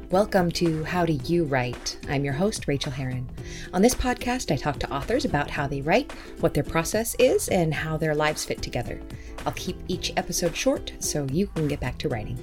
Welcome to How Do You Write? I'm your host, Rachel Herron. On this podcast, I talk to authors about how they write, what their process is, and how their lives fit together. I'll keep each episode short so you can get back to writing.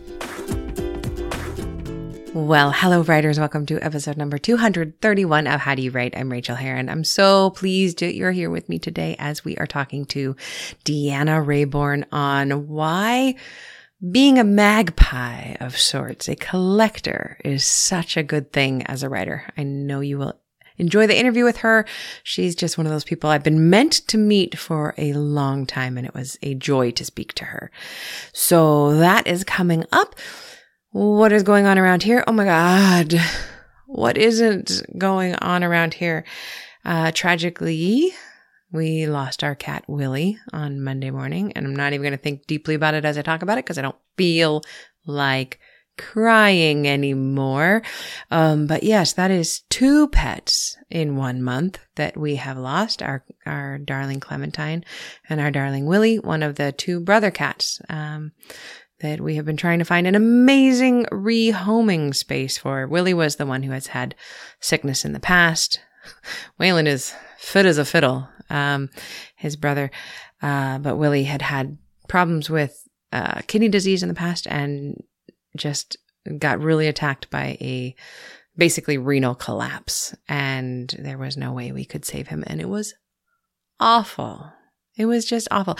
Well, hello writers. Welcome to episode number 231 of How Do You Write? I'm Rachel Herron. I'm so pleased that you're here with me today as we are talking to Deanna Raybourn on why being a magpie of sorts, a collector, is such a good thing as a writer. I know you will enjoy the interview with her. She's just one of those people I've been meant to meet for a long time, and it was a joy to speak to her. So that is coming up. What is going on around here? Oh my God. What isn't going on around here? Tragically, we lost our cat, Willie, on Monday morning, and I'm not even going to think deeply about it as I talk about it because I don't feel like crying anymore. But yes, that is 2 pets in 1 month that we have lost, our darling Clementine and our darling Willie, one of the 2 brother cats that we have been trying to find an amazing rehoming space for. Willie was the one who has had sickness in the past. Waylon is fit as a fiddle, his brother. But Willie had problems with kidney disease in the past and just got really attacked by a basically renal collapse. And there was no way we could save him. And it was awful. It was just awful.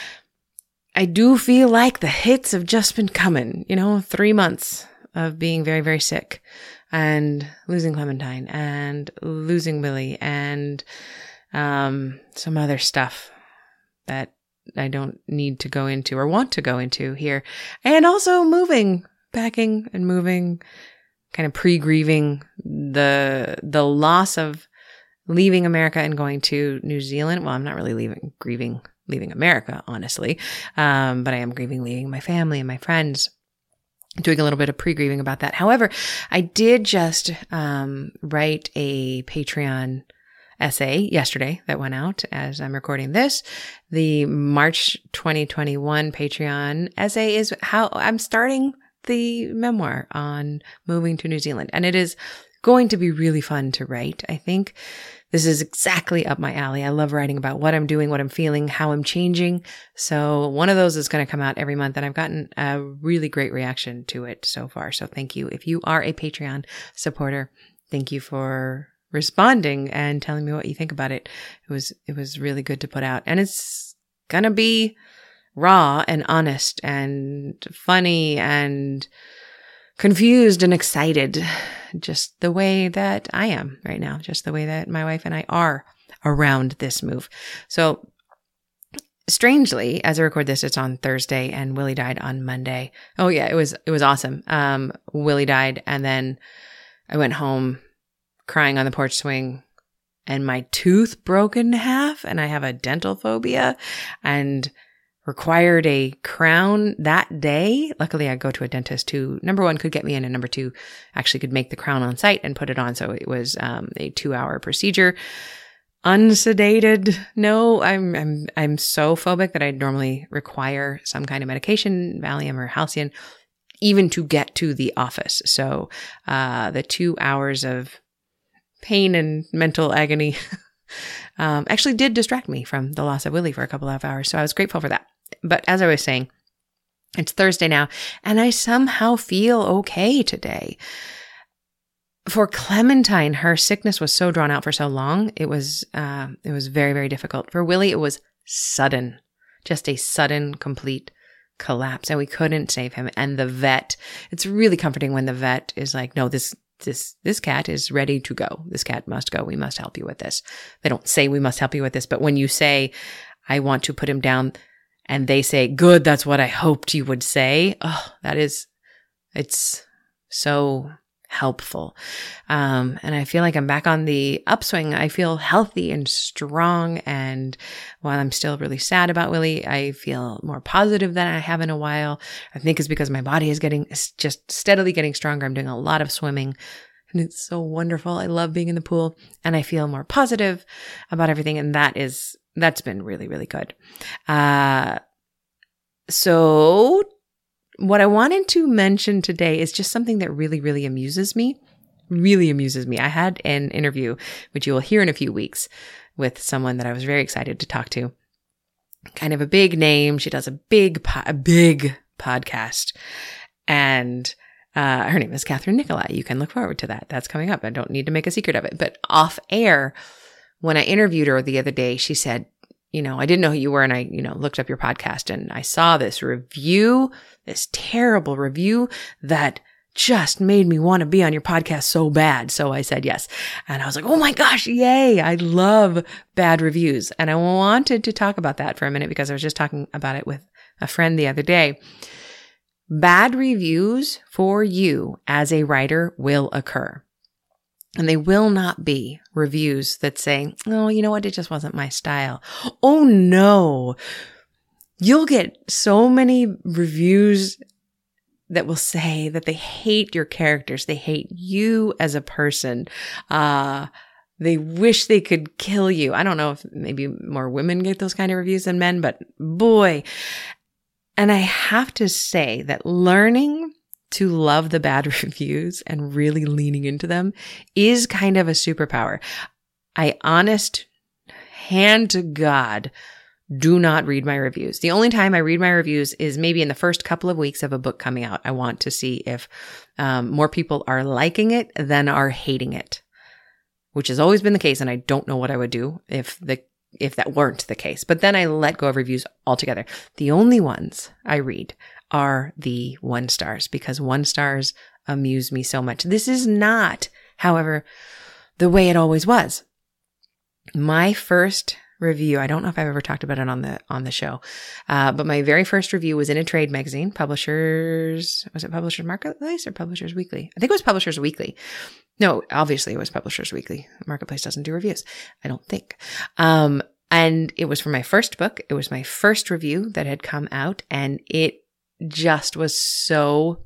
I do feel like the hits have just been coming, 3 months of being very, very sick and losing Clementine and losing Willie and some other stuff that I don't need to go into or want to go into here. And also packing and moving, kind of pre-grieving the loss of leaving America and going to New Zealand. Well, I'm not really grieving leaving America, honestly. But I am grieving leaving my family and my friends, doing a little bit of pre-grieving about that. However, I did just write a Patreon essay yesterday that went out as I'm recording this. The March 2021 Patreon essay is how I'm starting the memoir on moving to New Zealand. And it is going to be really fun to write. I think this is exactly up my alley. I love writing about what I'm doing, what I'm feeling, how I'm changing. So one of those is going to come out every month, and I've gotten a really great reaction to it so far. So thank you. If you are a Patreon supporter, thank you for responding and telling me what you think about it. It was really good to put out, and it's going to be raw and honest and funny and confused and excited, just the way that I am right now, just the way that my wife and I are around this move. So strangely, as I record this, it's on Thursday and Willie died on Monday. Oh yeah, it was awesome. Willie died, and then I went home crying on the porch swing, and my tooth broke in half, and I have a dental phobia and required a crown that day. Luckily, I go to a dentist who, number 1, could get me in, and number 2, actually could make the crown on site and put it on. So it was a 2-hour procedure, unsedated. No, I'm so phobic that I normally require some kind of medication, Valium or Halcion, even to get to the office. So the 2 hours of pain and mental agony actually did distract me from the loss of Willie for a couple of hours. So I was grateful for that. But as I was saying, it's Thursday now, and I somehow feel okay today. For Clementine, her sickness was so drawn out for so long. It was very, very difficult. For Willie, it was sudden, just a sudden, complete collapse, and we couldn't save him. And the vet, it's really comforting when the vet is like, no, this cat is ready to go. This cat must go. We must help you with this. They don't say we must help you with this, but when you say, I want to put him down, and they say, good, that's what I hoped you would say. Oh, it's so helpful. And I feel like I'm back on the upswing. I feel healthy and strong. And while I'm still really sad about Willie, I feel more positive than I have in a while. I think it's because my body is just steadily getting stronger. I'm doing a lot of swimming, and it's so wonderful. I love being in the pool, and I feel more positive about everything. And that's been really, really good. So what I wanted to mention today is just something that really, really amuses me. Really amuses me. I had an interview, which you will hear in a few weeks, with someone that I was very excited to talk to. Kind of a big name. She does a big podcast. And her name is Catherine Nicolai. You can look forward to that. That's coming up. I don't need to make a secret of it. But off air, when I interviewed her the other day, she said, I didn't know who you were, and I, looked up your podcast, and I saw this review, this terrible review that just made me want to be on your podcast so bad. So I said yes. And I was like, oh my gosh, yay. I love bad reviews. And I wanted to talk about that for a minute because I was just talking about it with a friend the other day. Bad reviews for you as a writer will occur. And they will not be reviews that say, oh, you know what? It just wasn't my style. Oh no. You'll get so many reviews that will say that they hate your characters. They hate you as a person. They wish they could kill you. I don't know if maybe more women get those kind of reviews than men, but boy. And I have to say that learning to love the bad reviews and really leaning into them is kind of a superpower. Hand to God, do not read my reviews. The only time I read my reviews is maybe in the first couple of weeks of a book coming out. I want to see if more people are liking it than are hating it, which has always been the case. And I don't know what I would do if that weren't the case. But then I let go of reviews altogether. The only ones I read are the 1 stars because 1 stars amuse me so much. This is not, however, the way it always was. My first review, I don't know if I've ever talked about it on the show, but my very first review was in a trade magazine, was it Publishers Marketplace or Publishers Weekly? I think it was Publishers Weekly. No, obviously it was Publishers Weekly. Marketplace doesn't do reviews, I don't think. And it was for my first book. It was my first review that had come out, and it just was so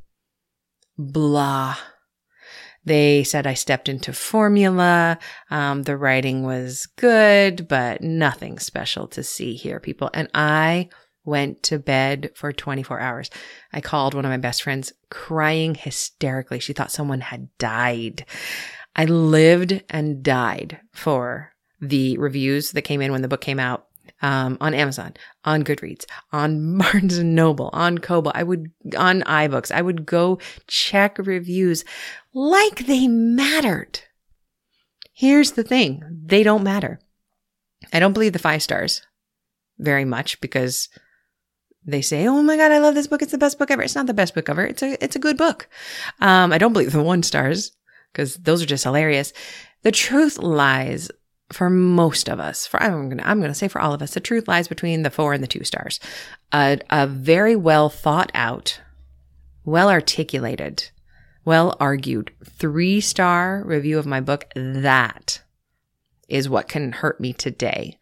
blah. They said I stepped into formula. The writing was good, but nothing special to see here, people. And I went to bed for 24 hours. I called one of my best friends crying hysterically. She thought someone had died. I lived and died for the reviews that came in when the book came out. On Amazon, on Goodreads, on Barnes & Noble, on Kobo, on iBooks. I would go check reviews like they mattered. Here's the thing. They don't matter. I don't believe the 5 stars very much because they say, oh my God, I love this book. It's the best book ever. It's not the best book ever. It's a good book. I don't believe the 1 stars because those are just hilarious. The truth lies for most of us, I'm going to say for all of us, the truth lies between the 4 and the 2 stars. A very well thought out, well articulated, well argued 3-star review of my book, that is what can hurt me today.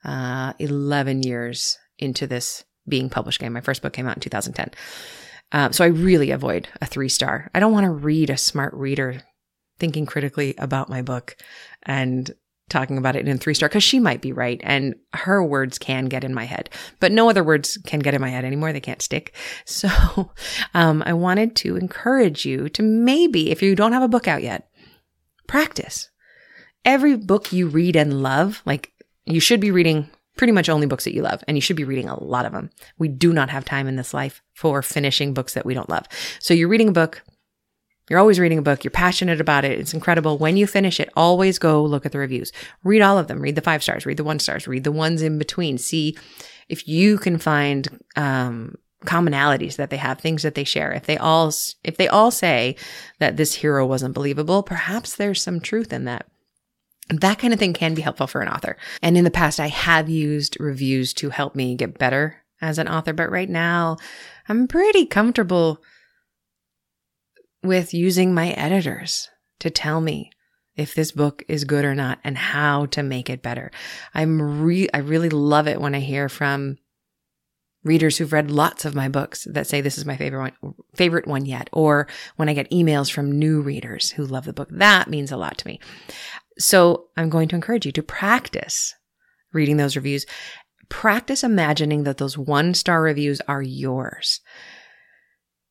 11 years into this being published game. My first book came out in 2010. So I really avoid a 3-star. I don't want to read a smart reader thinking critically about my book and talking about it in 3-star because she might be right and her words can get in my head, but no other words can get in my head anymore. They can't stick. So I wanted to encourage you to maybe, if you don't have a book out yet, practice. Every book you read and love, like you should be reading pretty much only books that you love, and you should be reading a lot of them. We do not have time in this life for finishing books that we don't love. So you're reading a book. You're always reading a book. You're passionate about it. It's incredible. When you finish it, always go look at the reviews. Read all of them. Read the 5 stars. Read the 1 stars. Read the ones in between. See if you can find commonalities that they have, things that they share. If they all say that this hero wasn't believable, perhaps there's some truth in that. That kind of thing can be helpful for an author. And in the past, I have used reviews to help me get better as an author. But right now, I'm pretty comfortable with using my editors to tell me if this book is good or not and how to make it better. I really love it when I hear from readers who've read lots of my books that say this is my favorite one yet, or when I get emails from new readers who love the book. That means a lot to me. So I'm going to encourage you to practice reading those reviews. Practice imagining that those 1-star reviews are yours.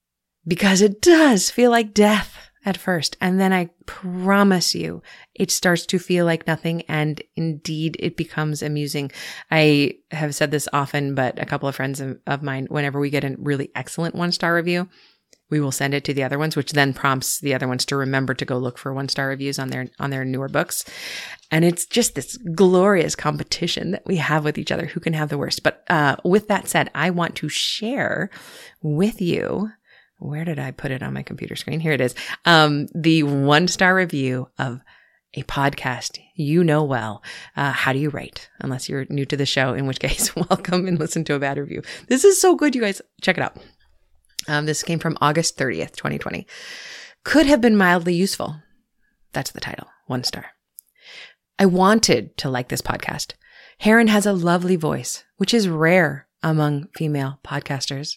because it does feel like death at first. And then I promise you, it starts to feel like nothing. And indeed, it becomes amusing. I have said this often, but a couple of friends of mine, whenever we get a really excellent 1-star review, we will send it to the other ones, which then prompts the other ones to remember to go look for 1-star reviews on their newer books. And it's just this glorious competition that we have with each other, who can have the worst. But with that said, I want to share with you, where did I put it on my computer screen? Here it is. The 1-star review of a podcast you know well. How do you rate? Unless you're new to the show, in which case, welcome and listen to a bad review. This is so good, you guys. Check it out. This came from August 30th, 2020. Could have been mildly useful. That's the title. 1 star. I wanted to like this podcast. Heron has a lovely voice, which is rare among female podcasters.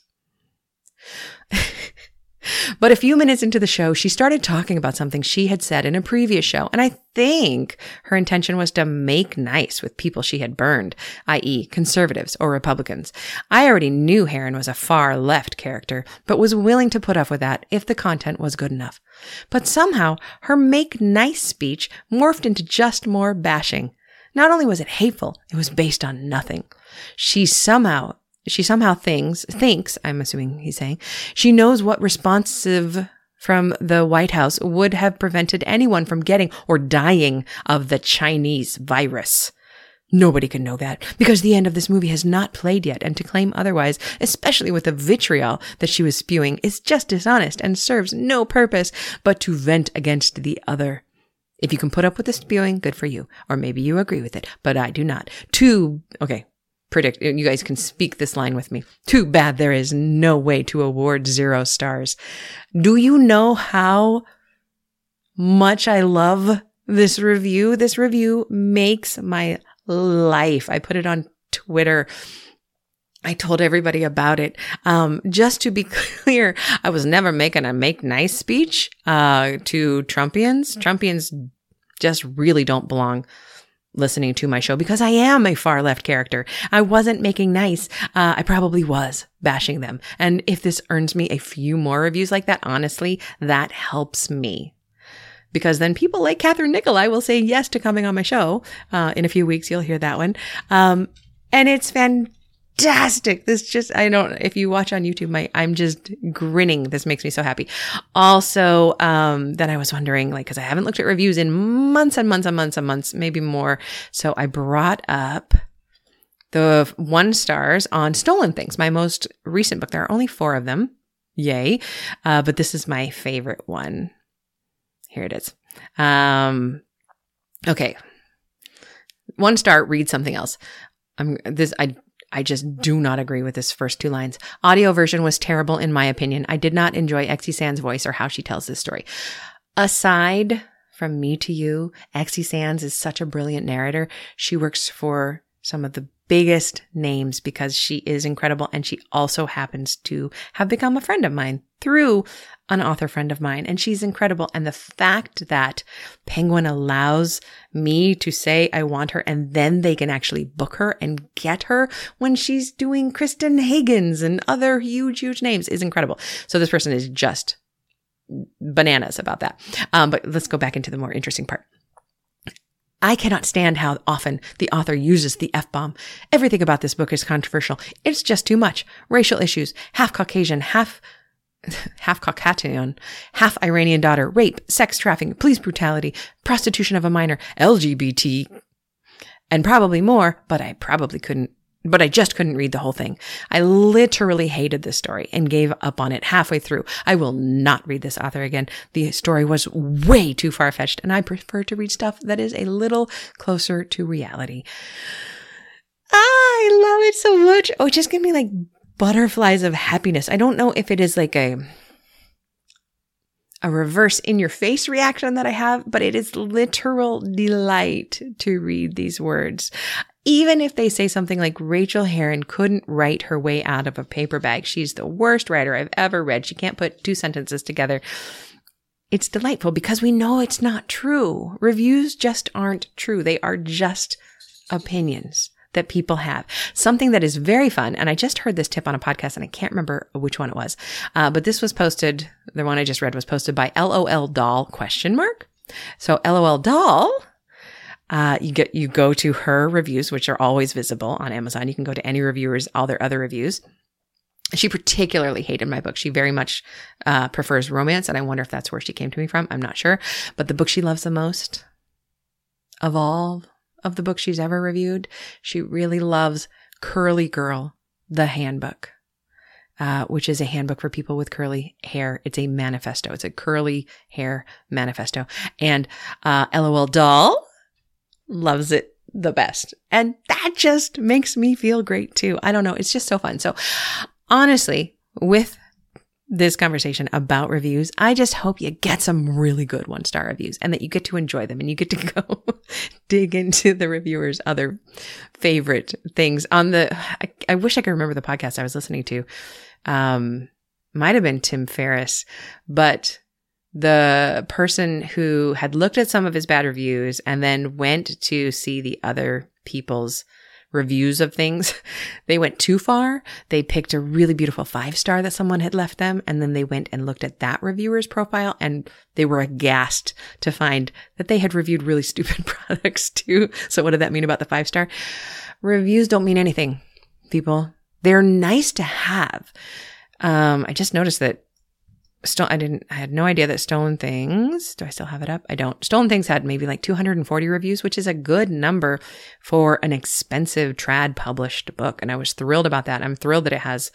But a few minutes into the show, she started talking about something she had said in a previous show. And I think her intention was to make nice with people she had burned, i.e. conservatives or Republicans. I already knew Heron was a far left character, but was willing to put up with that if the content was good enough. But somehow her make nice speech morphed into just more bashing. Not only was it hateful, it was based on nothing. She somehow thinks, I'm assuming he's saying, she knows what responsive from the White House would have prevented anyone from getting or dying of the Chinese virus. Nobody can know that because the end of this movie has not played yet, and to claim otherwise, especially with the vitriol that she was spewing, is just dishonest and serves no purpose but to vent against the other. If you can put up with the spewing, good for you. Or maybe you agree with it, but I do not. Predict, you guys can speak this line with me. Too bad there is no way to award 0 stars. Do you know how much I love this review? This review makes my life. I put it on Twitter. I told everybody about it. Just to be clear, I was never making a make nice speech to Trumpians. Trumpians just really don't belong listening to my show because I am a far left character. I wasn't making nice. I probably was bashing them. And if this earns me a few more reviews like that, honestly, that helps me. Because then people like Catherine Nicolai will say yes to coming on my show. In a few weeks, you'll hear that one. And it's fantastic. If you watch on YouTube, I'm just grinning. This makes me so happy. Also, then I was wondering, cause I haven't looked at reviews in months and months and months and months, maybe more. So I brought up the 1 stars on Stolen Things, my most recent book. There are only 4 of them. Yay. But this is my favorite one. Here it is. Okay. 1 star, read something else. I just do not agree with this first 2 lines. Audio version was terrible in my opinion. I did not enjoy Exie Sands' voice or how she tells this story. Aside from me to you, Exie Sands is such a brilliant narrator. She works for some of the biggest names because she is incredible. And she also happens to have become a friend of mine through an author friend of mine. And she's incredible. And the fact that Penguin allows me to say I want her and then they can actually book her and get her when she's doing Kristen Higgins and other huge names is incredible. So this person is just bananas about that. But let's go back into the more interesting part. I cannot stand how often the author uses the F-bomb. Everything about this book is controversial. It's just too much. Racial issues, half Caucasian, half Caucasian, half Iranian daughter, rape, sex trafficking, police brutality, prostitution of a minor, LGBT, and probably more, but I just couldn't read the whole thing. I literally hated this story and gave up on it halfway through. I will not read this author again. The story was way too far-fetched, and I prefer to read stuff that is a little closer to reality. I love it so much. Oh, it just gives me butterflies of happiness. I don't know if it is a reverse in your face reaction that I have, but it is literal delight to read these words. Even if they say something like Rachel Heron couldn't write her way out of a paper bag. She's the worst writer I've ever read. She can't put 2 sentences together. It's delightful because we know it's not true. Reviews just aren't true. They are just opinions. that people have. Something that is very fun. And I just heard this tip on a podcast and I can't remember which one it was. But this was posted, the one I just read was posted by LOL Doll ? So LOL Doll, you go to her reviews, which are always visible on Amazon. You can go to any reviewers, all their other reviews. She particularly hated my book. She very much prefers romance. And I wonder if that's where she came to me from. I'm not sure. But the book she loves the most of all of the books she's ever reviewed, she really loves Curly Girl, the Handbook, which is a handbook for people with curly hair. It's a manifesto. It's a curly hair manifesto. And LOL Doll loves it the best. And that just makes me feel great too. I don't know. It's just so fun. So honestly, with this conversation about reviews, I just hope you get some really good 1-star reviews and that you get to enjoy them and you get to go dig into the reviewers' other favorite things on I wish I could remember the podcast I was listening to. Might have been Tim Ferriss, but the person who had looked at some of his bad reviews and then went to see the other people's reviews of things, they went too far. They picked a really beautiful 5-star that someone had left them. And then they went and looked at that reviewer's profile and they were aghast to find that they had reviewed really stupid products too. So what did that mean about the 5-star? Reviews don't mean anything, people. They're nice to have. I just noticed that I had no idea that Stolen Things, do I still have it up? I don't. Stolen Things had maybe like 240 reviews, which is a good number for an expensive trad published book. And I was thrilled about that. I'm thrilled that it has,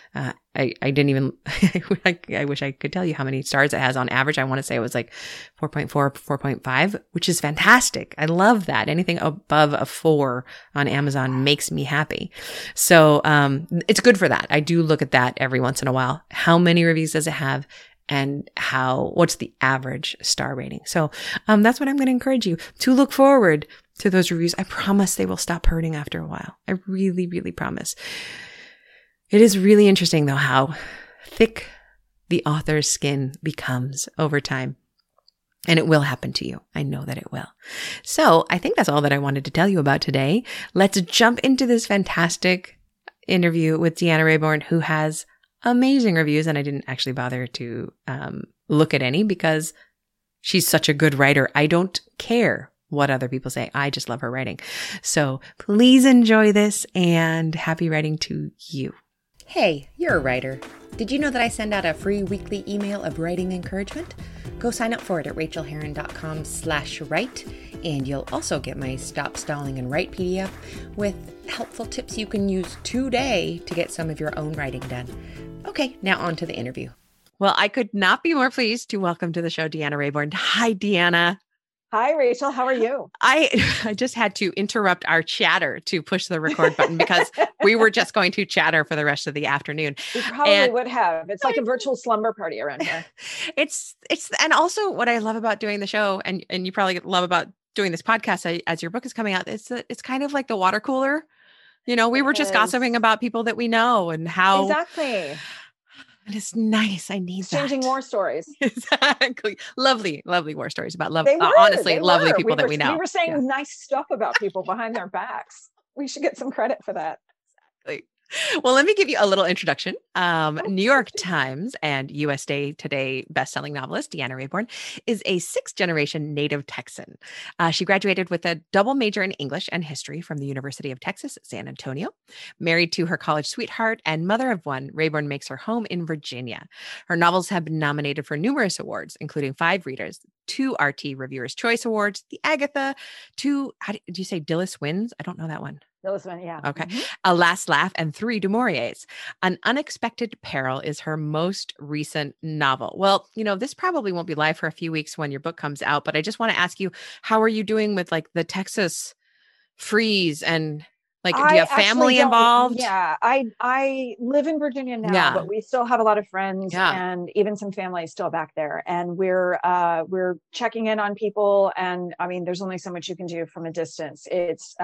I didn't even, I wish I could tell you how many stars it has on average. I want to say it was like 4.4, 4.5, which is fantastic. I love that. Anything above a 4 on Amazon makes me happy. So, it's good for that. I do look at that every once in a while. How many reviews does it have? And what's the average star rating? So, that's what I'm going to encourage you to look forward to those reviews. I promise they will stop hurting after a while. I really, really promise. It is really interesting though, how thick the author's skin becomes over time. And it will happen to you. I know that it will. So I think that's all that I wanted to tell you about today. Let's jump into this fantastic interview with Deanna Raybourn, who has amazing reviews. And I didn't actually bother to look at any because she's such a good writer. I don't care what other people say. I just love her writing. So please enjoy this and happy writing to you. Hey, you're a writer. Did you know that I send out a free weekly email of writing encouragement? Go sign up for it at rachelherron.com/write, and you'll also get my Stop Stalling and Write PDF with helpful tips you can use today to get some of your own writing done. Okay, now on to the interview. Well, I could not be more pleased to welcome to the show Deanna Raybourn. Hi, Deanna. Hi, Rachel. How are you? I just had to interrupt our chatter to push the record button because we were just going to chatter for the rest of the afternoon. We probably would have. It's like a virtual slumber party around here. It's and also what I love about doing the show, and you probably love about doing this podcast as your book is coming out, it's kind of like the water cooler. You know, we were just gossiping about people that we know and how exactly. And it's nice. I need Exchanging war stories. Exactly. Lovely, lovely war stories about love. They were, honestly, they lovely were. people that we know. We were saying nice stuff about people behind their backs. We should get some credit for that. Exactly. Well, let me give you a little introduction. New York Times and USA Today bestselling novelist Deanna Raybourn is a 6th-generation native Texan. She graduated with a double major in English and history from the University of Texas at San Antonio. Married to her college sweetheart and mother of one, Raybourn makes her home in Virginia. Her novels have been nominated for numerous awards, including 5 Readers, 2 RT Reviewers' Choice Awards, the Agatha, 2, how do you say Dilys Wins? I don't know that one. Yeah. Okay. A Last Laugh, and 3 Du Mauriers. An Unexpected Peril is her most recent novel. Well, you know, this probably won't be live for a few weeks when your book comes out, but I just want to ask you, how are you doing with like the Texas freeze and like, do you have family involved? Yeah, I live in Virginia now, but we still have a lot of friends and even some family still back there. And we're checking in on people. And I mean, there's only so much you can do from a distance. It's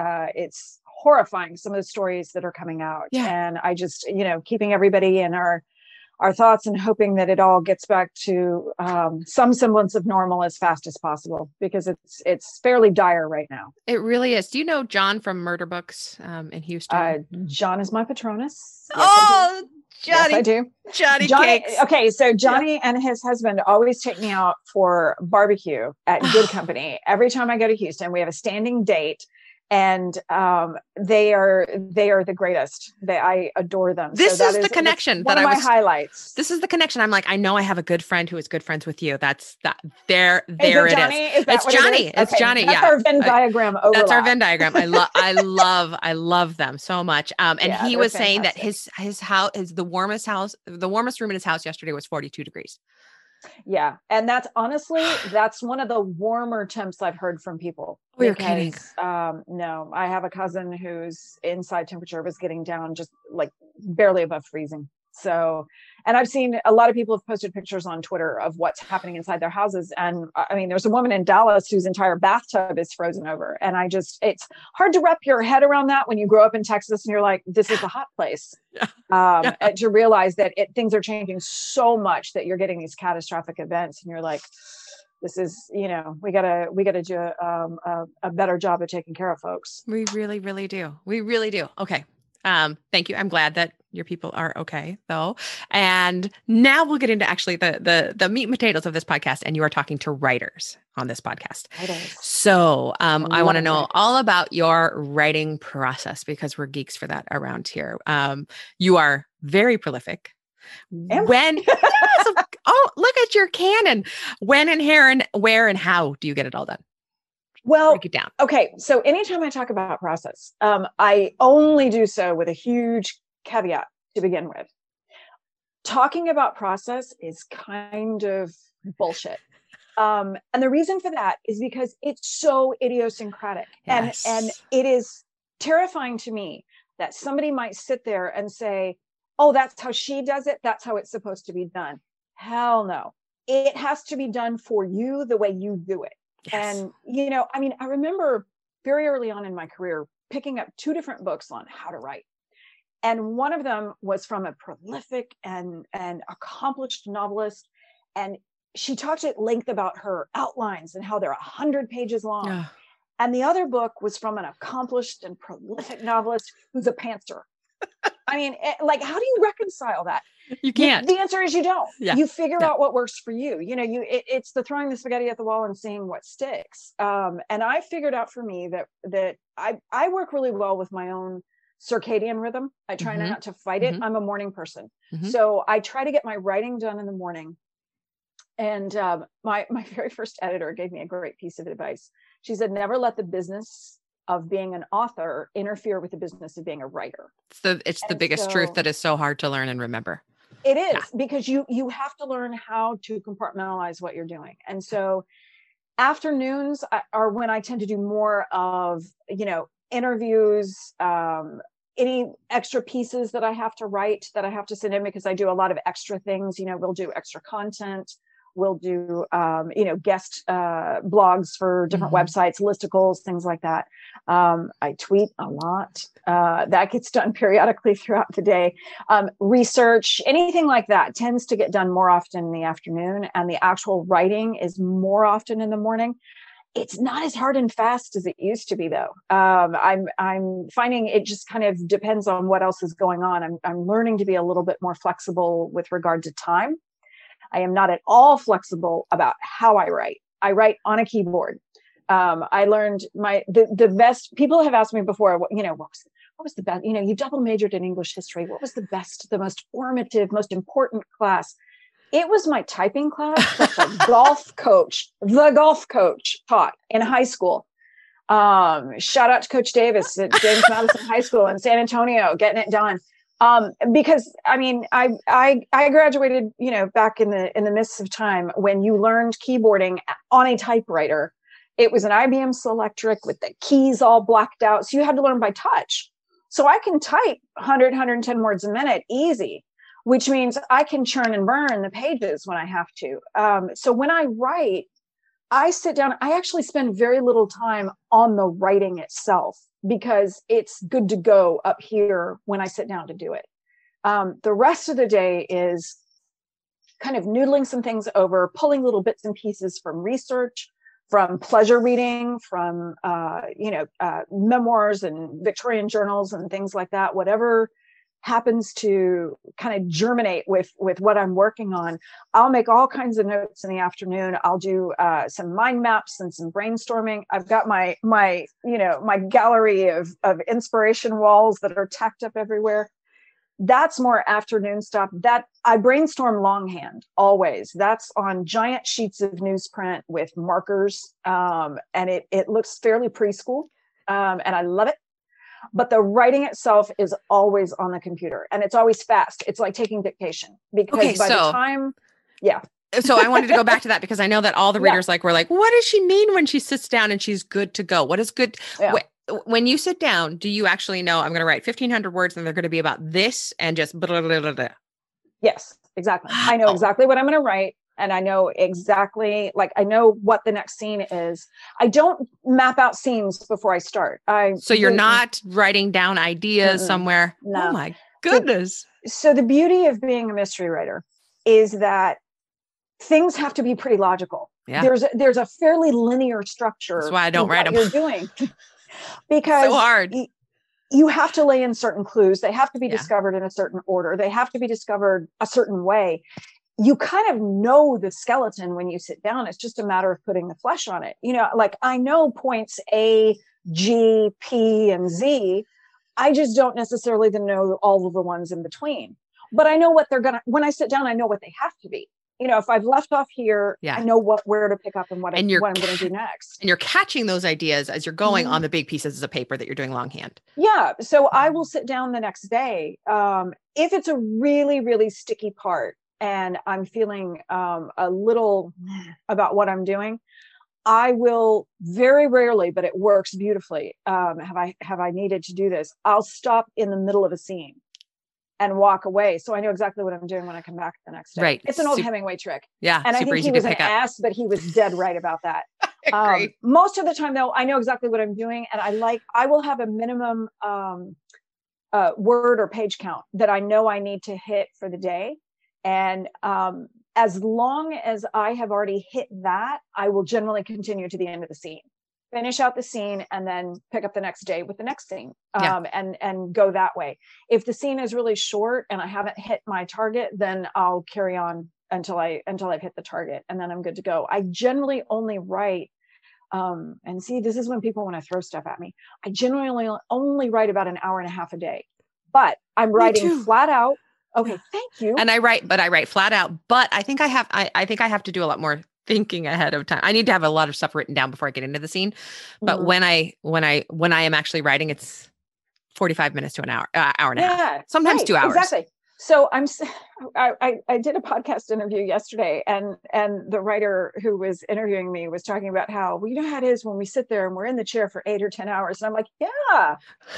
horrifying, some of the stories that are coming out. And I just, you know, keeping everybody in our our thoughts and hoping that it all gets back to some semblance of normal as fast as possible, because it's fairly dire right now. It really is. Do you know John from Murder Books in Houston? John is my Patronus. Yes, Johnny. Yes, I do. Johnny Cakes. Okay, so Johnny and his husband always take me out for barbecue at Good Company. Every time I go to Houston, we have a standing date. And they are the greatest. I adore them. This is the connection that my highlights. This is the connection. I'm like, I know I have a good friend who is good friends with you. That's that. There it is. It's Johnny. It's Johnny. That's our Venn diagram overlap. That's our Venn diagram. I love them so much. And he was saying that his house is the warmest room in his house yesterday was 42 degrees. Yeah. And that's honestly, that's one of the warmer temps I've heard from people. Oh, you're kidding. No, I have a cousin whose inside temperature was getting down just like barely above freezing. So, and I've seen a lot of people have posted pictures on Twitter of what's happening inside their houses. And I mean, there's a woman in Dallas whose entire bathtub is frozen over. And it's hard to wrap your head around that when you grow up in Texas and you're like, this is a hot place. To realize that things are changing so much that you're getting these catastrophic events. And you're like, this is, we gotta do a better job of taking care of folks. We really, really do. We really do. Okay. Thank you. I'm glad that your people are okay though. And now we'll get into actually the meat and potatoes of this podcast. And you are talking to writers on this podcast. So I want to know all about your writing process, because we're geeks for that around here. You are very prolific. Oh, look at your canon. When and where and how do you get it all done? Well, break it down. Okay. So anytime I talk about process, I only do so with a huge caveat to begin with. Talking about process is kind of bullshit. And the reason for that is because it's so idiosyncratic. Yes. And it is terrifying to me that somebody might sit there and say, oh, that's how she does it. That's how it's supposed to be done. Hell no. It has to be done for you the way you do it. Yes. And, I remember very early on in my career picking up 2 different books on how to write. And one of them was from a prolific and accomplished novelist. And she talked at length about her outlines and how they're 100 pages long. Yeah. And the other book was from an accomplished and prolific novelist who's a pantser. I mean, how do you reconcile that? You can't. The answer is you don't. Yeah. You figure out what works for you. It's the throwing the spaghetti at the wall and seeing what sticks. And I figured out for me that I work really well with my own circadian rhythm. I try not to fight it. I'm a morning person. So I try to get my writing done in the morning. And my very first editor gave me a great piece of advice. She said, never let the business of being an author interfere with the business of being a writer. It's the biggest truth that is so hard to learn and remember. It is, because you have to learn how to compartmentalize what you're doing. And so afternoons are when I tend to do more of, interviews, any extra pieces that I have to write, that I have to send in, because I do a lot of extra things. We'll do extra content. We'll do, guest blogs for different websites, listicles, things like that. I tweet a lot. That gets done periodically throughout the day. Research, anything like that tends to get done more often in the afternoon, and the actual writing is more often in the morning. It's not as hard and fast as it used to be, though. I'm finding it just kind of depends on what else is going on. I'm learning to be a little bit more flexible with regard to time. I am not at all flexible about how I write. I write on a keyboard. I learned the best. People have asked me before, what was the best? You double majored in English history. What was the best, the most formative, most important class? It was my typing class that the golf coach taught in high school. Shout out to Coach Davis at James Madison High School in San Antonio, getting it done. Because I graduated, back in the midst of time when you learned keyboarding on a typewriter. It was an IBM Selectric with the keys all blacked out. So you had to learn by touch. So I can type 100, 110 words a minute, easy, which means I can churn and burn the pages when I have to. So when I write, I sit down, I actually spend very little time on the writing itself, because it's good to go up here when I sit down to do it. The rest of the day is kind of noodling some things over, pulling little bits and pieces from research, from pleasure reading, from, memoirs and Victorian journals and things like that, whatever happens to kind of germinate with what I'm working on. I'll make all kinds of notes in the afternoon. I'll do some mind maps and some brainstorming. I've got my gallery of inspiration walls that are tacked up everywhere. That's more afternoon stuff. That I brainstorm longhand always. That's on giant sheets of newsprint with markers. And it looks fairly preschool. And I love it. But the writing itself is always on the computer, and it's always fast. It's like taking dictation, because the time, So I wanted to go back to that, because I know that all the readers were like, what does she mean when she sits down and she's good to go? What is good? Yeah. When you sit down, do you actually know, I'm going to write 1,500 words and they're going to be about this and just blah, blah, blah, blah. Yes, exactly. I know exactly what I'm going to write. And I know exactly, I know what the next scene is. I don't map out scenes before I start. So you're not writing down ideas somewhere? No. Oh my goodness. So the beauty of being a mystery writer is that things have to be pretty logical. Yeah. There's a fairly linear structure. That's why I don't write them. You're doing. Because so hard. You have to lay in certain clues. They have to be discovered in a certain order. They have to be discovered a certain way. You kind of know the skeleton when you sit down. It's just a matter of putting the flesh on it. I know points A, G, P, and Z. I just don't necessarily know all of the ones in between. But I know what they're when I sit down, I know what they have to be. If I've left off here, I know where to pick up and what I'm going to do next. And you're catching those ideas as you're going on the big pieces of paper that you're doing longhand. Yeah. So I will sit down the next day. If it's a really, really sticky part, and I'm feeling a little about what I'm doing, I will very rarely, but it works beautifully. Have I needed to do this? I'll stop in the middle of a scene and walk away, so I know exactly what I'm doing when I come back the next day. Right. It's an old Hemingway trick. Yeah. And I think he was an ass, but he was dead right about that. Most of the time, though, I know exactly what I'm doing, and I will have a minimum word or page count that I know I need to hit for the day. And as long as I have already hit that, I will generally continue to the end of the scene, finish out the scene, and then pick up the next day with the next scene, and go that way. If the scene is really short and I haven't hit my target, then I'll carry on until I've hit the target, and then I'm good to go. I generally only write, and see, this is when people want to throw stuff at me. I generally only write about an hour and a half a day, but I'm writing flat out. Okay, thank you. And I write flat out, but I think I have to do a lot more thinking ahead of time. I need to have a lot of stuff written down before I get into the scene. But when I am actually writing, it's 45 minutes to an hour, hour and a half, sometimes 2 hours. Exactly. So I did a podcast interview yesterday, and the writer who was interviewing me was talking about how, well, how it is when we sit there and we're in the chair for 8 or 10 hours. And I'm like, yeah.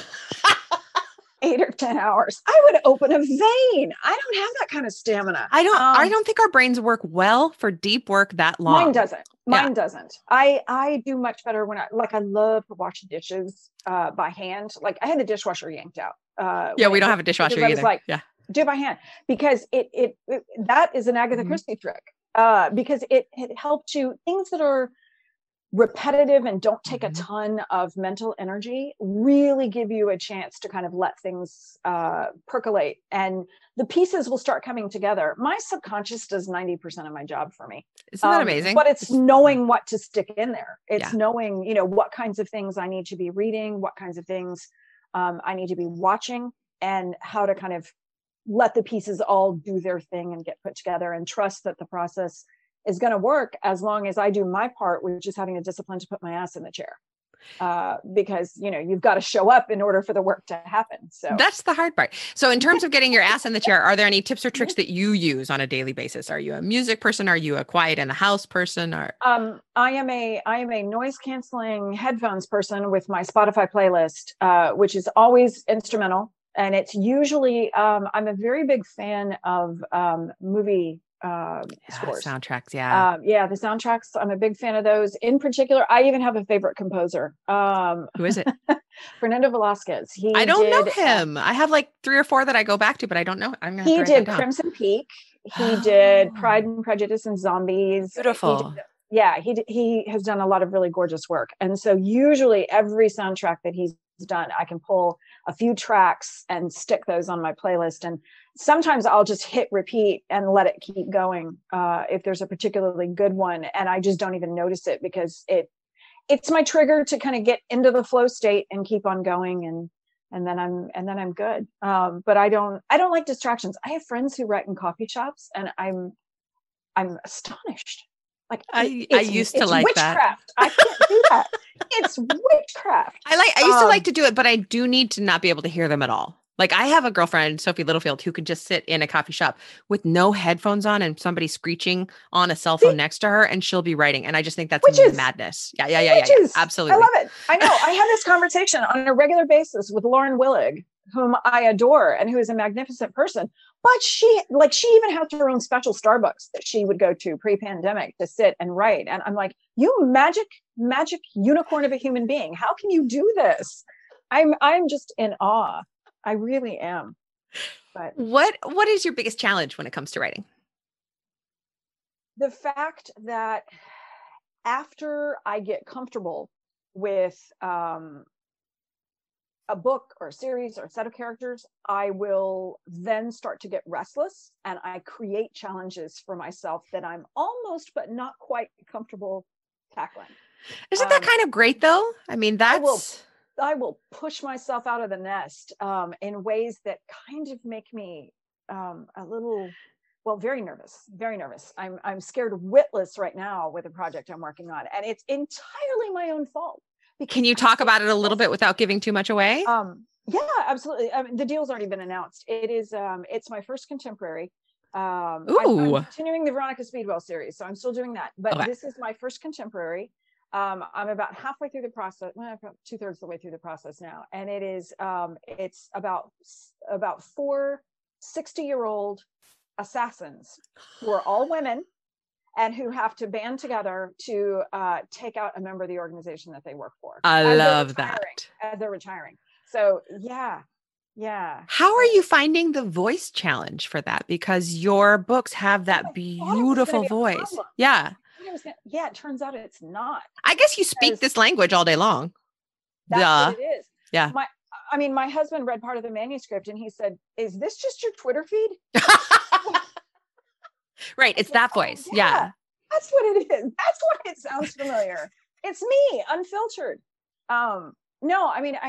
8 or 10 hours. I would open a vein. I don't have that kind of stamina. I don't think our brains work well for deep work that long. Mine doesn't. I do much better when I love to wash dishes by hand. I had the dishwasher yanked out. We don't have a dishwasher either. Do it by hand, because it that is an Agatha Christie trick. Because it helps you, things that are repetitive and don't take a ton of mental energy really give you a chance to kind of let things percolate, and the pieces will start coming together. My subconscious does 90% of my job for me. Isn't that amazing? But it's knowing what to stick in there. It's knowing, what kinds of things I need to be reading, what kinds of things I need to be watching, and how to kind of let the pieces all do their thing and get put together, and trust that the process is going to work as long as I do my part, which is having the discipline to put my ass in the chair. Because, you've got to show up in order for the work to happen. So that's the hard part. So in terms of getting your ass in the chair, are there any tips or tricks that you use on a daily basis? Are you a music person? Are you a quiet in the house person? Or I am a noise canceling headphones person with my Spotify playlist, which is always instrumental. And it's usually, I'm a very big fan of movie scores. Soundtracks. The soundtracks. I'm a big fan of those. In particular, I even have a favorite composer. Who is it? Fernando Velasquez. I don't know him. I have 3 or 4 that I go back to, but I don't know. He did Crimson Peak. He did Pride and Prejudice and Zombies. Beautiful. He has done a lot of really gorgeous work. And so usually every soundtrack that he's done, I can pull a few tracks and stick those on my playlist. And sometimes I'll just hit repeat and let it keep going if there's a particularly good one. And I just don't even notice it because it's my trigger to kind of get into the flow state and keep on going. And then I'm good. But I don't like distractions. I have friends who write in coffee shops, and I'm astonished. Like I used to like witchcraft. I can't do that. It's witchcraft. I used to like to do it, but I do need to not be able to hear them at all. Like I have a girlfriend, Sophie Littlefield, who could just sit in a coffee shop with no headphones on and somebody screeching on a cell phone next to her, and she'll be writing. And I just think that's madness. Yeah. Absolutely. I love it. I know. I have this conversation on a regular basis with Lauren Willig, whom I adore and who is a magnificent person. But she even has her own special Starbucks that she would go to pre-pandemic to sit and write. And I'm like, you magic unicorn of a human being. How can you do this? I'm just in awe. I really am. But what is your biggest challenge when it comes to writing? The fact that after I get comfortable with a book or a series or a set of characters, I will then start to get restless, and I create challenges for myself that I'm almost but not quite comfortable tackling. Isn't that kind of great though? I mean, I will push myself out of the nest in ways that kind of make me a little, very nervous, very nervous. I'm scared witless right now with a project I'm working on, and it's entirely my own fault. Can you talk about it a little bit without giving too much away? Yeah, absolutely. I mean, the deal's already been announced. It is, it's my first contemporary. I'm continuing the Veronica Speedwell series, so I'm still doing that. But This is my first contemporary. I'm about halfway through the process, about 2/3 of the way through the process now. And it is, it's about 4 60-year-old assassins who are all women and who have to band together to take out a member of the organization that they work for. I love that. As they're retiring. So yeah. How are you finding the voice challenge for that? Because your books have that beautiful voice. Yeah. It turns out it's not. I guess you speak this language all day long. That's what it is. Yeah. My husband read part of the manuscript and he said, "Is this just your Twitter feed?" Right. It's that voice. Yeah. That's what it is. That's why it sounds familiar. It's me, unfiltered. No, I mean,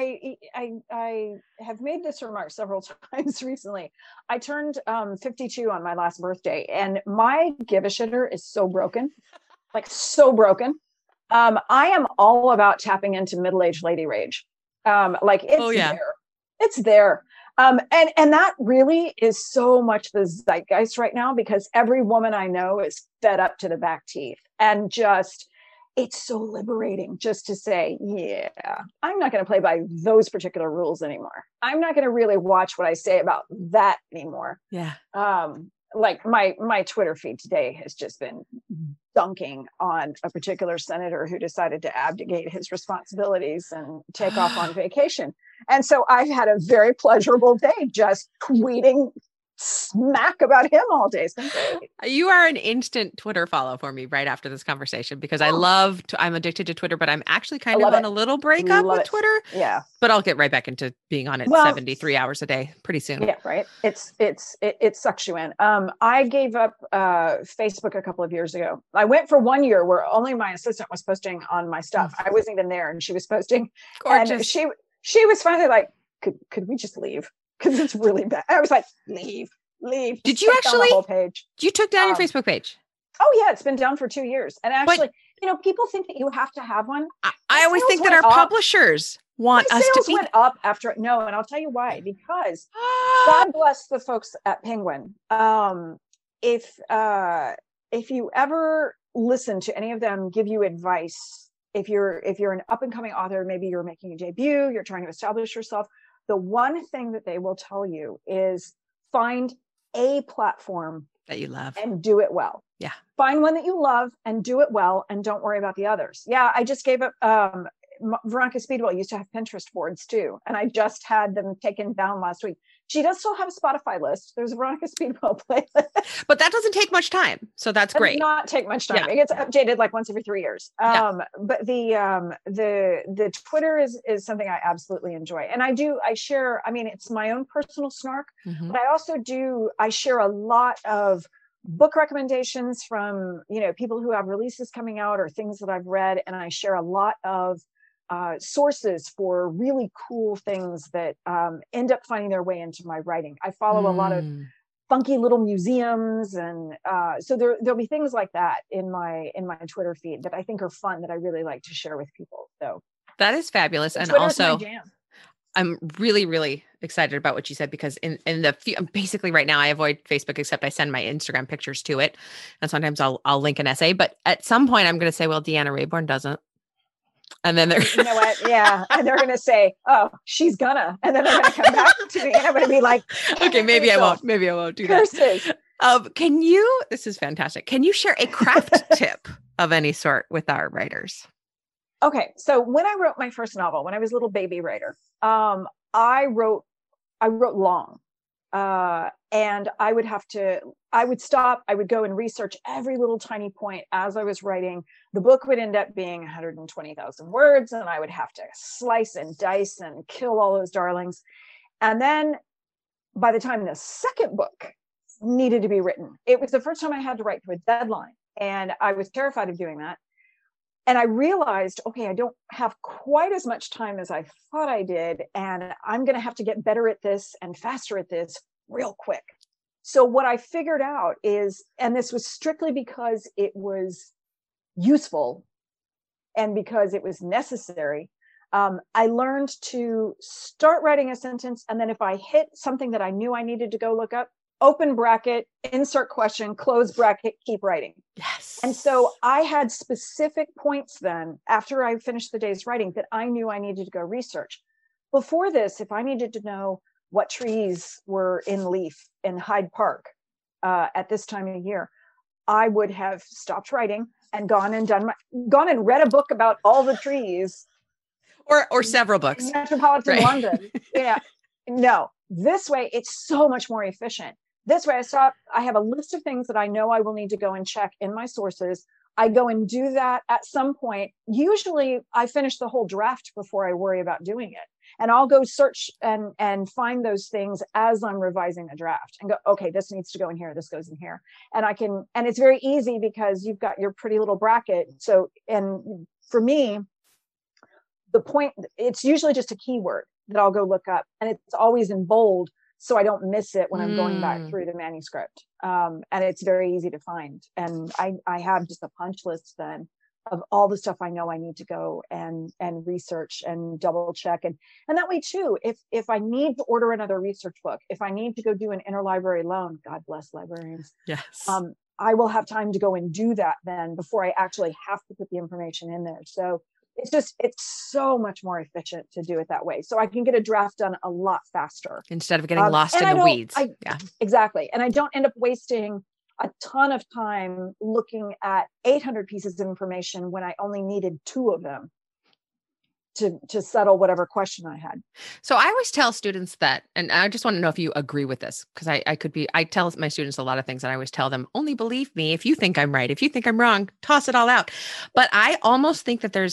I have made this remark several times recently. I turned 52 on my last birthday, and my give a shitter is so broken, like so broken. I am all about tapping into middle-aged lady rage. There. It's there. And that really is so much the zeitgeist right now, because every woman I know is fed up to the back teeth, and just, it's so liberating just to say, yeah, I'm not going to play by those particular rules anymore. I'm not going to really watch what I say about that anymore. Yeah. Like my Twitter feed today has just been dunking on a particular senator who decided to abdicate his responsibilities and take off on vacation. And so I've had a very pleasurable day just tweeting smack about him all day. You are an instant Twitter follow for me right after this conversation, because I'm addicted to Twitter, but I'm actually kind of on a little breakup with Twitter. Yeah. But I'll get right back into being on it 73 hours a day pretty soon. Yeah. Right. It sucks you in. I gave up Facebook a couple of years ago. I went for 1 year where only my assistant was posting on my stuff. I wasn't even there, and she was posting. Gorgeous. And she was finally like, could we just leave? Because it's really bad. I was like, leave. Did you actually? The whole page. You took down your Facebook page? Oh yeah, it's been down for 2 years. And actually, people think that you have to have one. I always think that our publishers want us to be. Sales went up after. No, and I'll tell you why. Because God bless the folks at Penguin. If you ever listen to any of them give you advice, if you're an up and coming author, maybe you're making a debut, you're trying to establish yourself, the one thing that they will tell you is find a platform that you love and do it well. Yeah. Find one that you love and do it well, and don't worry about the others. Yeah. I just gave up Veronica Speedwell used to have Pinterest boards too. And I just had them taken down last week. She does still have a Spotify list. There's a Veronica Speedwell playlist. But that doesn't take much time. So that's great. It does not take much time. Yeah. It gets updated like once every 3 years. But the Twitter is something I absolutely enjoy. And I share, I mean, it's my own personal snark, but I share a lot of book recommendations from, people who have releases coming out or things that I've read. And I share a lot of sources for really cool things that end up finding their way into my writing. I follow a lot of funky little museums, and so there'll be things like that in my Twitter feed that I think are fun, that I really like to share with people. So that is fabulous. And Twitter's also, my jam. I'm really, really excited about what you said, because basically right now I avoid Facebook, except I send my Instagram pictures to it. And sometimes I'll link an essay, but at some point I'm going to say, well, Deanna Raybourn doesn't. And then you know what? Yeah. And they're going to say, oh, she's gonna, and then they're going to come back to me and I'm going to be like, okay, maybe I won't do curses. That. This is fantastic. Can you share a craft tip of any sort with our writers? Okay. So when I wrote my first novel, when I was a little baby writer, I wrote long, and I would stop, I would go and research every little tiny point as I was writing. The book would end up being 120,000 words, and I would have to slice and dice and kill all those darlings. And then by the time the second book needed to be written, it was the first time I had to write to a deadline. And I was terrified of doing that. And I realized, okay, I don't have quite as much time as I thought I did. And I'm going to have to get better at this and faster at this real quick. So what I figured out is, and this was strictly because it was useful and because it was necessary, I learned to start writing a sentence. And then if I hit something that I knew I needed to go look up, open bracket, insert question, close bracket, keep writing. Yes. And so I had specific points then after I finished the day's writing that I knew I needed to go research. Before this, if I needed to know what trees were in leaf in Hyde Park at this time of year, I would have stopped writing and gone and read a book about all the trees. Or several books. Metropolitan London. Yeah. No, this way it's so much more efficient. This way I have a list of things that I know I will need to go and check in my sources. I go and do that at some point. Usually I finish the whole draft before I worry about doing it. And I'll go search and find those things as I'm revising the draft and go, okay, this needs to go in here. This goes in here. And it's very easy because you've got your pretty little bracket. So, and for me, the point, it's usually just a keyword that I'll go look up, and it's always in bold, so I don't miss it when I'm going back through the manuscript. And it's very easy to find. And I have just a punch list then of all the stuff I know I need to go and research and double check. And that way too, if I need to order another research book, if I need to go do an interlibrary loan, God bless librarians. Yes. I will have time to go and do that then before I actually have to put the information in there. So it's so much more efficient to do it that way. So I can get a draft done a lot faster. Instead of getting lost in the weeds. Yeah, exactly. And I don't end up wasting a ton of time looking at 800 pieces of information when I only needed 2 of them to settle whatever question I had. So I always tell students that, and I just want to know if you agree with this, because I tell my students a lot of things, and I always tell them, only believe me if you think I'm right. If you think I'm wrong, toss it all out. But I almost think that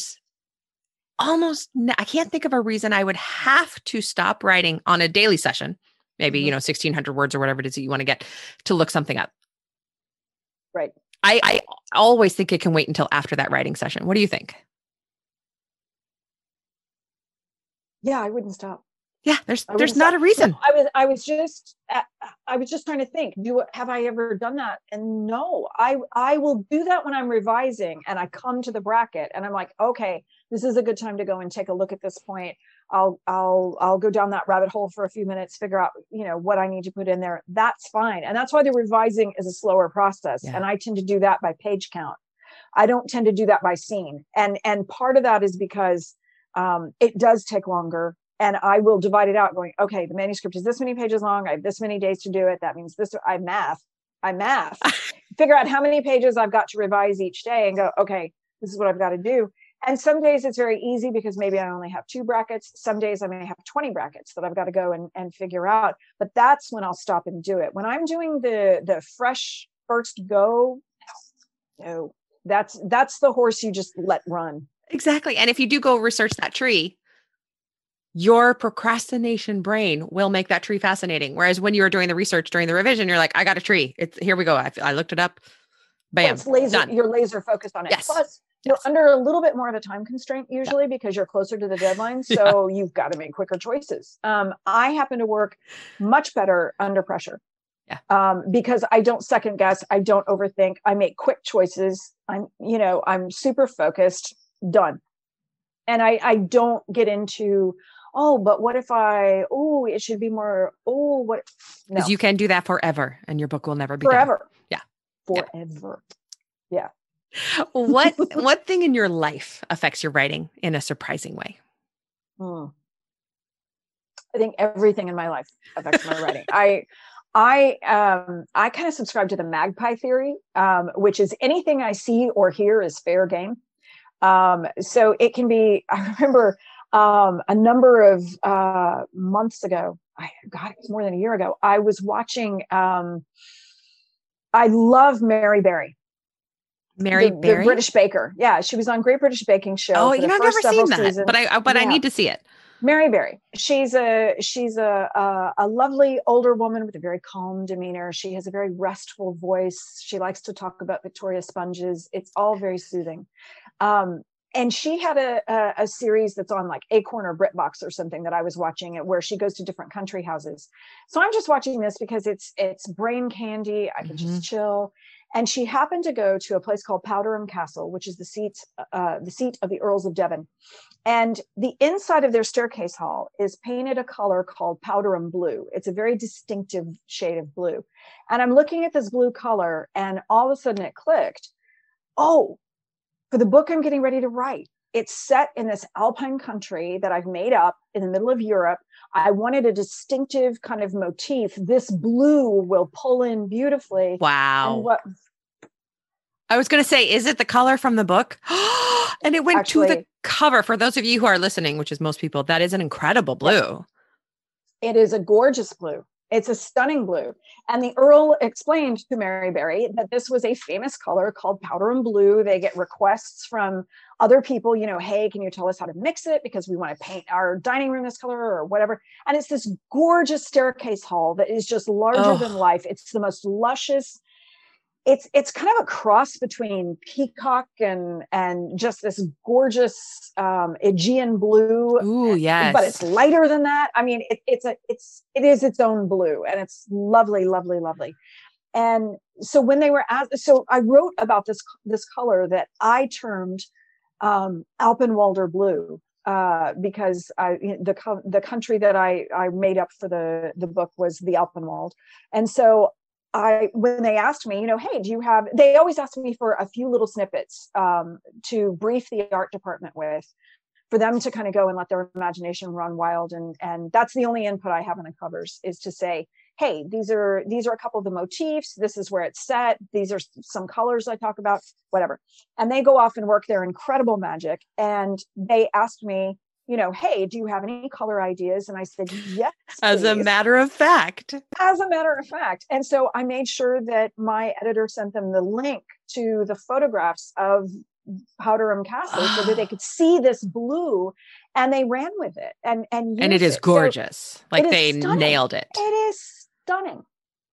I can't think of a reason I would have to stop writing on a daily session, maybe, 1,600 words or whatever it is that you want to get, to look something up. Right. I always think it can wait until after that writing session. What do you think? Yeah, I wouldn't stop. Yeah, there's not a reason. I was just trying to think, have I ever done that? And no, I will do that when I'm revising and I come to the bracket and I'm like, okay, this is a good time to go and take a look at this point. I'll go down that rabbit hole for a few minutes, figure out, what I need to put in there. That's fine. And that's why the revising is a slower process. Yeah. And I tend to do that by page count. I don't tend to do that by scene. And part of that is because it does take longer. And I will divide it out going, okay, the manuscript is this many pages long. I have this many days to do it. That means this, I math, figure out how many pages I've got to revise each day and go, okay, this is what I've got to do. And some days it's very easy because maybe I only have 2 brackets. Some days I may have 20 brackets that I've got to go and figure out. But that's when I'll stop and do it. When I'm doing the fresh first go, no, that's the horse you just let run. Exactly. And if you do go research that tree, your procrastination brain will make that tree fascinating. Whereas when you were doing the research during the revision, you're like, I got a tree. Here we go. I looked it up. Bam. Done. You're laser focused on it. Yes. Plus, you're under a little bit more of a time constraint usually because you're closer to the deadline. So you've got to make quicker choices. I happen to work much better under pressure. Yeah. Because I don't second guess. I don't overthink. I make quick choices. I'm super focused, done. And I don't get into, but what if it should be more, what? Because you can do that forever and your book will never be forever. Done. Yeah. Forever. Yeah. What thing in your life affects your writing in a surprising way? I think everything in my life affects my writing. I kind of subscribe to the magpie theory, which is anything I see or hear is fair game. So it can be, I remember a number of months ago, it was more than a year ago, I was watching, I love Mary Berry. Mary Berry? The British baker. Yeah, she was on Great British Baking Show. Oh, I've never seen that, seasons. But I need to see it. Mary Berry. She's a lovely older woman with a very calm demeanor. She has a very restful voice. She likes to talk about Victoria sponges. It's all very soothing. And she had a series that's on like Acorn or BritBox or something that I was watching it where she goes to different country houses. So I'm just watching this because it's brain candy. I can just chill. And she happened to go to a place called Powderham Castle, which is the seat of the Earls of Devon. And the inside of their staircase hall is painted a color called Powderham blue. It's a very distinctive shade of blue. And I'm looking at this blue color and all of a sudden it clicked. Oh, for the book I'm getting ready to write, it's set in this alpine country that I've made up in the middle of Europe. I wanted a distinctive kind of motif. This blue will pull in beautifully. Wow. I was going to say, is it the color from the book? And it went to the cover. For those of you who are listening, which is most people, that is an incredible blue. It is a gorgeous blue. It's a stunning blue. And the Earl explained to Mary Berry that this was a famous color called Powderham blue. They get requests from other people, hey, can you tell us how to mix it? Because we want to paint our dining room this color or whatever. And it's this gorgeous staircase hall that is just larger than life. It's the most luscious. It's kind of a cross between peacock and just this gorgeous Aegean blue. Ooh, yes. But it's lighter than that. I mean, it is its own blue, and it's lovely, lovely, lovely. And so when they were so I wrote about this color that I termed Alpenwalder blue because the country that I made up for the book was the Alpenwald, and so. When they asked me, hey, they always asked me for a few little snippets to brief the art department with, for them to kind of go and let their imagination run wild. And that's the only input I have on the covers is to say, hey, these are a couple of the motifs. This is where it's set. These are some colors I talk about, whatever. And they go off and work their incredible magic. And they asked me, hey, do you have any color ideas? And I said, yes. As a matter of fact. And so I made sure that my editor sent them the link to the photographs of Powderham Castle so that they could see this blue, and they ran with it. And it is gorgeous. So they nailed it. It is stunning.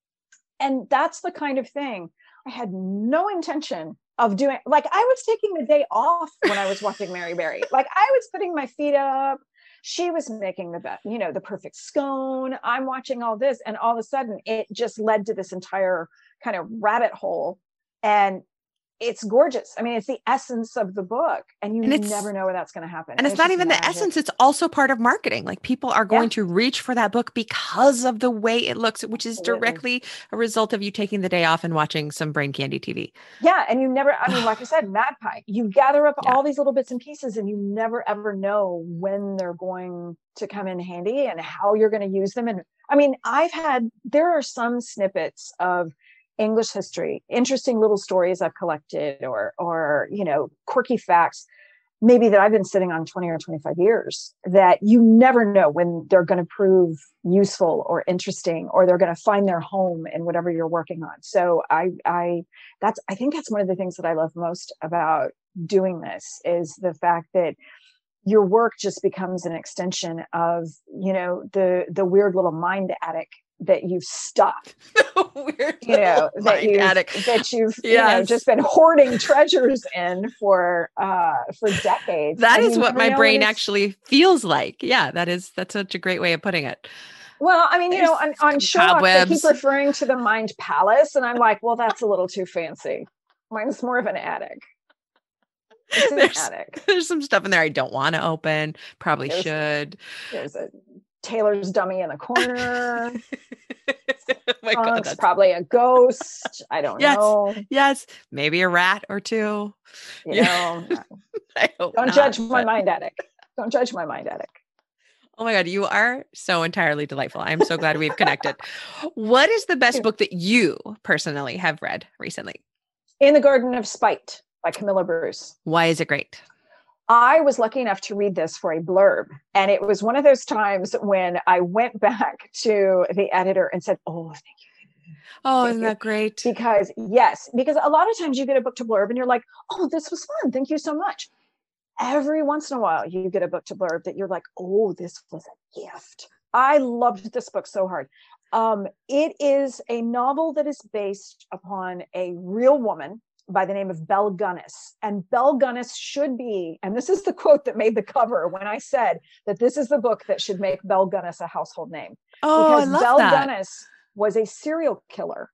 And that's the kind of thing I had no intention of doing. Like, I was taking the day off when I was watching Mary Berry. Like, I was putting my feet up. She was making the perfect scone. I'm watching all this. And all of a sudden it just led to this entire kind of rabbit hole. And it's gorgeous. I mean, it's the essence of the book, and you never know where that's going to happen. And it's not even magic. The essence. It's also part of marketing. Like, people are going to reach for that book because of the way it looks, which is directly a result of you taking the day off and watching some brain candy TV. Yeah. And like I said, magpie, you gather up all these little bits and pieces, and you never, ever know when they're going to come in handy and how you're going to use them. And I mean, there are some snippets of English history, interesting little stories I've collected or quirky facts maybe that I've been sitting on 20 or 25 years, that you never know when they're going to prove useful or interesting, or they're going to find their home in whatever you're working on. So I think that's one of the things that I love most about doing this, is the fact that your work just becomes an extension of, the weird little mind attic that you've stuffed, weird that you've just been hoarding treasures in for decades. That is what my brain actually feels like. Yeah, that's such a great way of putting it. Well, I mean, on Sherlock, they keep referring to the Mind Palace, and I'm like, well, that's a little too fancy. Mine's more of an attic. There's some stuff in there I don't want to open. Probably should. There's a Taylor's dummy in the corner. Oh my God, that's probably a ghost. I don't know. Yes. Maybe a rat or two. I hope don't judge my mind attic. Don't judge my mind attic. Oh my God, you are so entirely delightful. I'm so glad we've connected. What is the best book that you personally have read recently? In the Garden of Spite by Camilla Bruce. Why is it great? I was lucky enough to read this for a blurb. And it was one of those times when I went back to the editor and said, oh, thank you. Oh, isn't that great? Because a lot of times you get a book to blurb and you're like, oh, this was fun. Thank you so much. Every once in a while you get a book to blurb that you're like, oh, this was a gift. I loved this book so hard. It is a novel that is based upon a real woman by the name of Belle Gunness. And Belle Gunness should be, and this is the quote that made the cover when I said that this is the book that should make Belle Gunness a household name. Oh, because I love Belle that. Gunness was a serial killer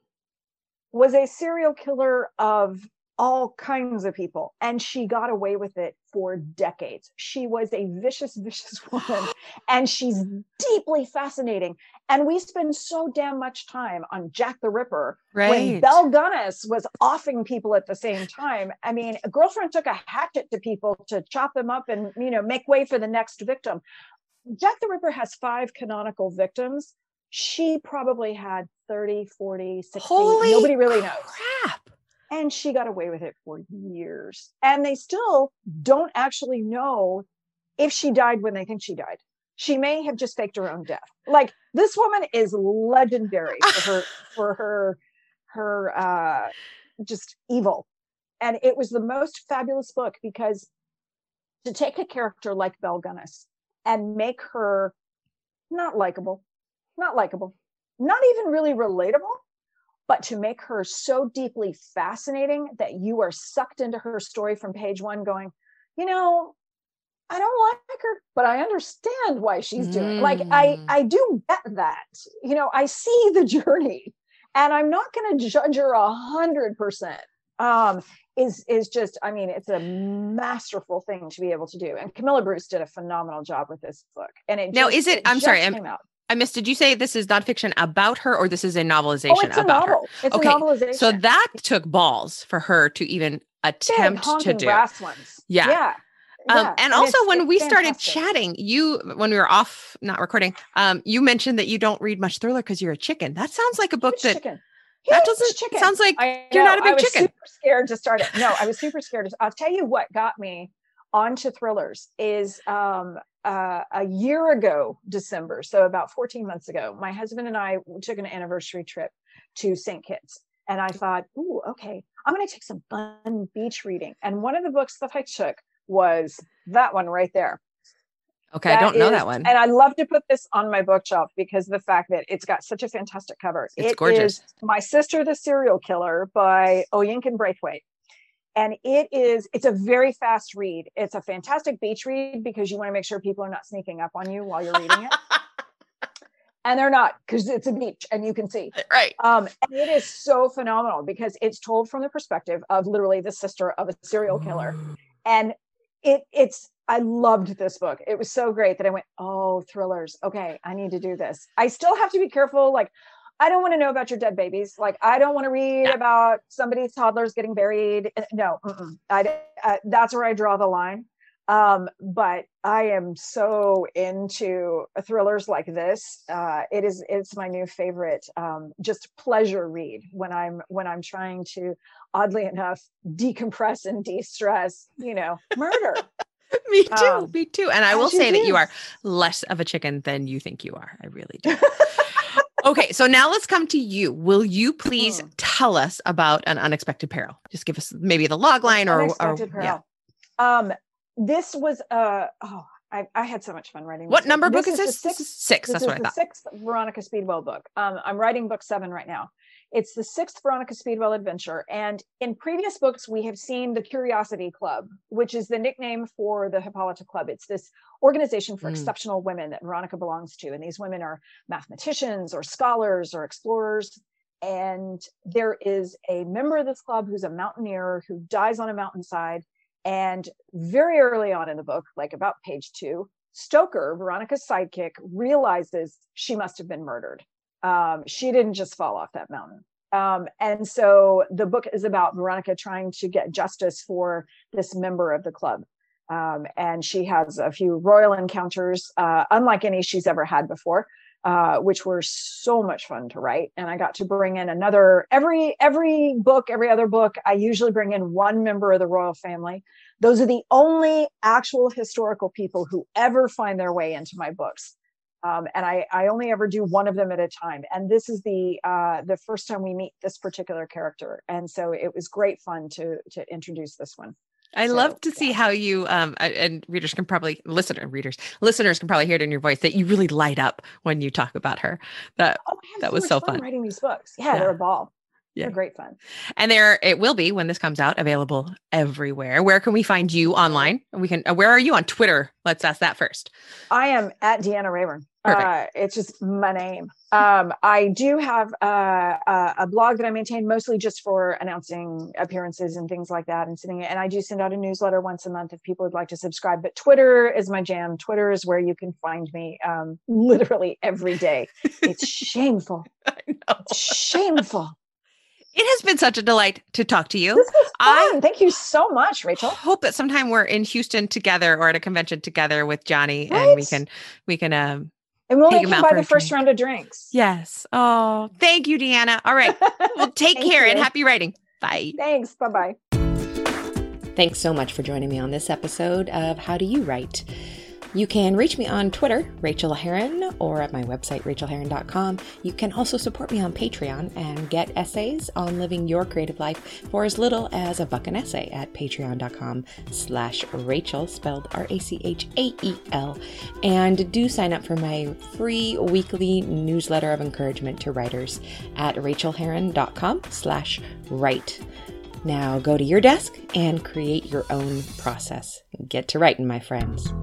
of all kinds of people. And she got away with it for decades. She was a vicious, vicious woman. And she's deeply fascinating. And we spend so damn much time on Jack the Ripper. Right. When Belle Gunness was offing people at the same time. I mean, a girlfriend took a hatchet to people to chop them up and, make way for the next victim. Jack the Ripper has 5 canonical victims. She probably had 30, 40, 60. Holy nobody really knows. Crap. And she got away with it for years. And they still don't actually know if she died when they think she died. She may have just faked her own death. Like, this woman is legendary for her just evil. And it was the most fabulous book, because to take a character like Belle Gunness and make her not likable, not even really relatable, but to make her so deeply fascinating that you are sucked into her story from page 1 going, I don't like her, but I understand why she's doing it. Like, I do get that, I see the journey, and I'm not going to judge her 100%. Is just, I mean, it's a masterful thing to be able to do. And Camilla Bruce did a phenomenal job with this book. And I'm sorry, I missed. Did you say this is nonfiction about her, or this is a novelization about her? It's a novelization. So that took balls for her to even attempt to do. Brass ones. Yeah. And also when we started chatting, when we were off, not recording, you mentioned that you don't read much thriller because you're a chicken. That sounds like a book sounds like you're not a big chicken. I was super scared to start it. No, I was super scared. I'll tell you what got me onto thrillers is a year ago, December. So about 14 months ago, my husband and I took an anniversary trip to St. Kitts. And I thought, ooh, okay, I'm going to take some fun beach reading. And one of the books that I took was that one right there. Okay, I don't know that one. And I love to put this on my bookshelf because of the fact that it's got such a fantastic cover. It's gorgeous. Is My Sister, the Serial Killer by Oyinkan Braithwaite. And it's a very fast read. It's a fantastic beach read because you want to make sure people are not sneaking up on you while you're reading it. And they're not, because it's a beach and you can see. Right. And it is so phenomenal because it's told from the perspective of literally the sister of a serial killer. And I loved this book. It was so great that I went, oh, thrillers. Okay, I need to do this. I still have to be careful. Like, I don't want to know about your dead babies. Like, I don't want to read about somebody's toddlers getting buried. No, that's where I draw the line. But I am so into thrillers like this. It's my new favorite, just pleasure read when I'm trying to, oddly enough, decompress and de-stress, murder. Me too. And I will say that you are less of a chicken than you think you are. I really do. Okay, so now let's come to you. Will you please tell us about An Unexpected Peril? Just give us maybe the log line or Peril. Yeah. This was I had so much fun writing. What number book is this? Six. That's what I thought. The 6th Veronica Speedwell book. I'm writing book 7 right now. It's the 6th Veronica Speedwell adventure. And in previous books, we have seen the Curiosity Club, which is the nickname for the Hippolyta Club. It's this organization for exceptional women that Veronica belongs to. And these women are mathematicians or scholars or explorers. And there is a member of this club who's a mountaineer who dies on a mountainside. And very early on in the book, like about page 2, Stoker, Veronica's sidekick, realizes she must have been murdered. She didn't just fall off that mountain. And so the book is about Veronica trying to get justice for this member of the club. And she has a few royal encounters, unlike any she's ever had before, which were so much fun to write. And I got to bring in every other book, I usually bring in one member of the royal family. Those are the only actual historical people who ever find their way into my books. And I only ever do one of them at a time. And this is the first time we meet this particular character. And so it was great fun to introduce this one. I love to see how you, and listeners can probably hear it in your voice that you really light up when you talk about her. That was so fun writing these books. Yeah, they're a ball. Yeah. They're great fun. And it will be, when this comes out, available everywhere. Where can we find you online? Where are you on Twitter? Let's ask that first. I am at Deanna Rayburn. It's just my name. I do have a blog that I maintain mostly just for announcing appearances and things like that, and I do send out a newsletter once a month if people would like to subscribe. But Twitter is my jam. Twitter is where you can find me literally every day. It's shameful. I know. It's shameful. It has been such a delight to talk to you. This was fun. Thank you so much, Rachel. I hope that sometime we're in Houston together or at a convention together with Johnny, right? And we can and we'll make him buy the first round of drinks. Yes. Oh, thank you, Deanna. All right. Well, take care and happy writing. Bye. Thanks. Bye-bye. Thanks so much for joining me on this episode of How Do You Write? You can reach me on Twitter, Rachel Herron, or at my website, rachelherron.com. You can also support me on Patreon and get essays on living your creative life for as little as $1 an essay at patreon.com/Rachel, spelled Rachael. And do sign up for my free weekly newsletter of encouragement to writers at rachelherron.com/write. Now go to your desk and create your own process. Get to writing, my friends.